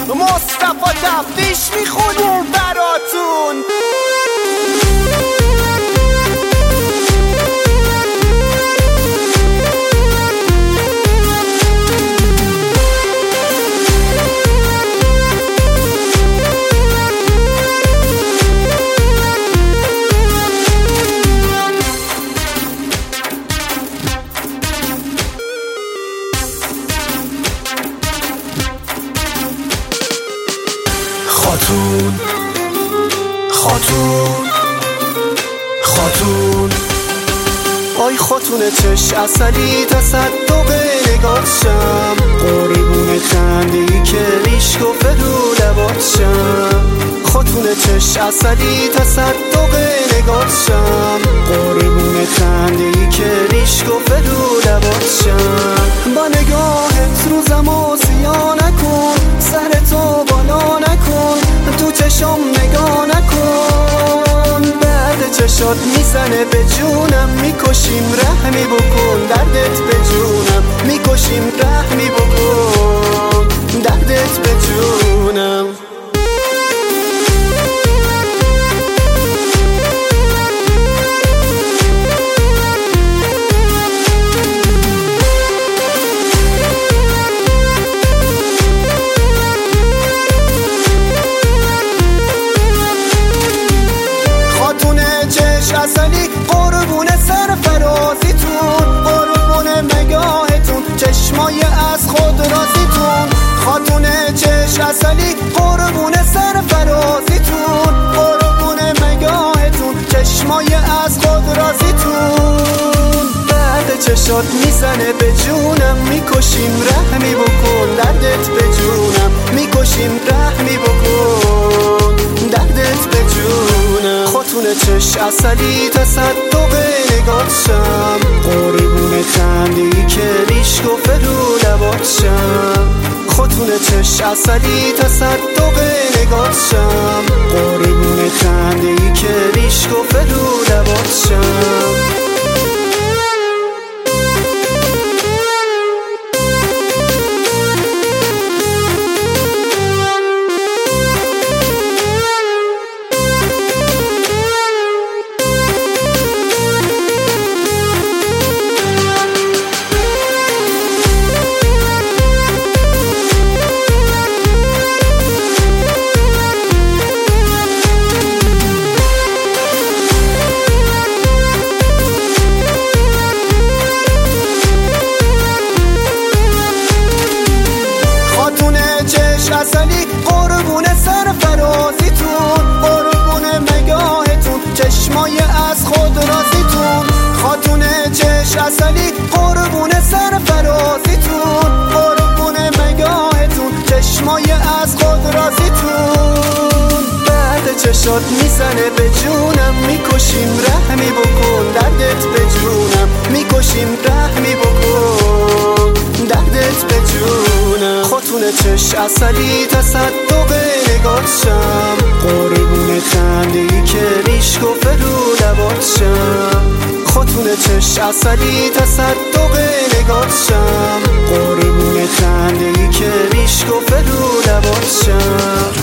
مصطفی تفتیش میخونیم براتون. خاتون خاتون خاتون، آی خاتون چش اصلی تصدق نگاهشم، قربون خنده‌ای که ریش گفته رو لباشم. خاتون چش اصلی تصدق نگاهشم، قربون خنده‌ای که ریش گفته رو لباشم. با نگاهت روزمو سیاه نکن، سرتو بالا نکن، تو چشم نگاه نکن. درد چشات میزنه به جونم، میکشیم رحمی بکن، دردت به جونم میکشیم رحمی بکن، دردت به جونم. اصلی قربون سرفرازیتون، قربون نگاهتون، چشمای از خود رازیتون. خاتون چش اصلی قربون سرفرازیتون، قربون نگاهتون، چشمای از خود رازیتون. درد چشات میزنه به جونم، میکشیم رحمی بکن، دردت به جونم میکشیم رحمی بکن، دردت به جونم. خاتون چش اصلی تصدق نگاهشم، قربون خنده‌ای که ریش گفته رو لباشم. خاتون چش اصلی تصدق نگاهشم، قربون خنده‌ای که ریش گفته رو لباشم. اصلی قربون سرفرازیتون، قربون نگاهتون، چشمای از خود رازیتون. خاتون چش اصلی قربون سرفرازیتون، قربون نگاهتون، چشمای از خود رازیتون. درد چشات میزنه به جونم، میکشیم رحمی بکن، دردت به جونم میکشیم رحمی بکن، دردت به جونم. خاتون چش اصلی تصدق نگاهشم، قربون خنده‌ای که ریش گفته رو لباشم. خاتون چش اصلی تصدق نگاهشم، قربون خنده‌ای که ریش گفته رو لباشم.